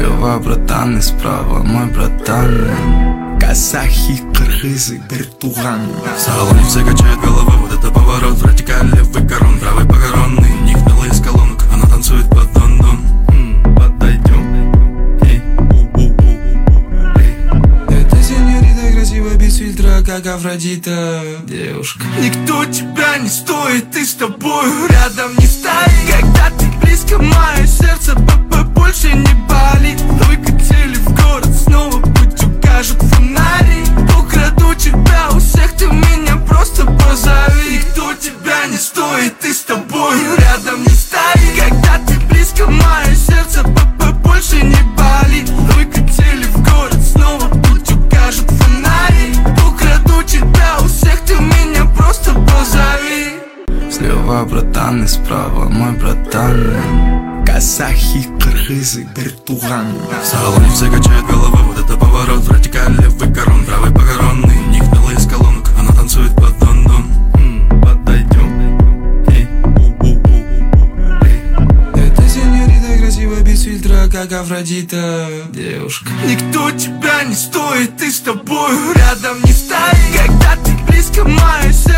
Слева братан и справа мой братан. Казахи, кыргызы, бир туган. В салоне все качают головы, вот это поворот. Вертикаль, левый корон, правый похоронный. Нихнала из колонок, она танцует под дон-дон. Подойдем. Это сеньорита красивая, без фильтра, как Афродита. Девушка. Никто тебя не стоит, ты с тобой рядом не стоит. Когда ты близко, мое сердце больше не болит. Выкатили в город, снова путь укажут фонари. Украду тебя у всех, ты меня просто позови. Никто тебя не стоит, ты с тобой рядом не стоит. Когда ты близко, мое сердце больше не болит. Выкатили в город, снова путь укажут фонари. Украду тебя у всех, ты меня просто позови. Слева братан и справа мой братан. Казахи, кыргызы, бир туган. В салоне все качают головы, вот это поворот. Вертикаль, левый корон, правый похоронный. Нихнала из колонок, она танцует под дон-дон. Подойдем. Это сеньорита красивая, без фильтра, как Афродита. Девушка. Никто тебя не стоит, ты с тобой рядом не стоит. Когда ты близко, мое сердце